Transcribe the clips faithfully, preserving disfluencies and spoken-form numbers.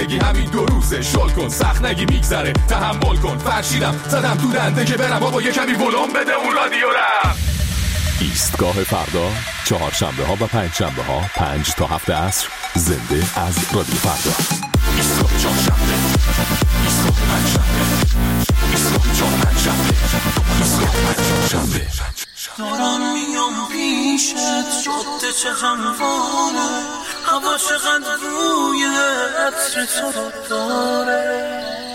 زندگی همین دو روزه، شل کن سخت نگی میگذره، تحمل کن فرشیدم زدم تو دنده که برم بابا یه کمی ولوم بده اون رادیو رم. ایستگاه فردا چهارشنبه ها و پنج شنبه ها پنج تا هفت عصر زنده از رادیو فردا. ایستگاه چهارشنبه، ایستگاه پنج شنبه، ایستگاه چهار پنج شنبه، ایستگاه پنج شنبه. دارم میام پیشت جاده چه همواره، هوا چقدر روی عطر تو رو داره.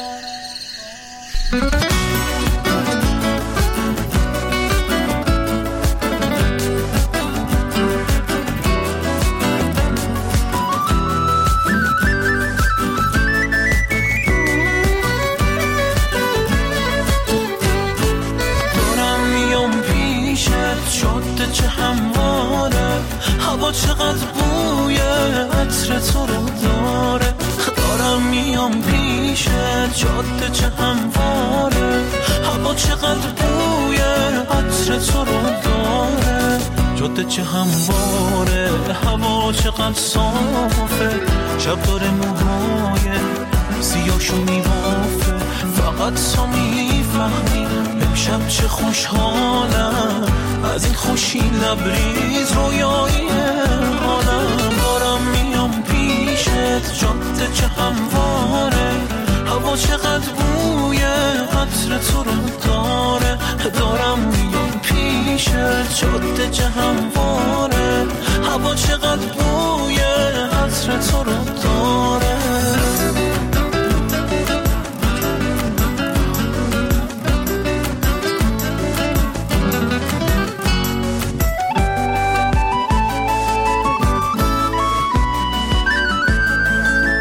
جاده چه همواره، هوا چقدر بوی عطر تو رو داره. دارم میام پیشت جاده چه همواره، هوا چقدر بوی عطر تو رو داره. جاده چه همواره، هوا چقدر صافه، شب داره موهای سیاهشو میبافه. فقط تو میفهمی امشب چه خوشحالم، از این خوشی لبریز رویایی حالم. دارم میام پیشت جاده چه همواره، هوا چقدر بوی عطر تو رو داره. دارم میام پیشت جاده چه همواره، هوا چقدر بوی عطر تو رو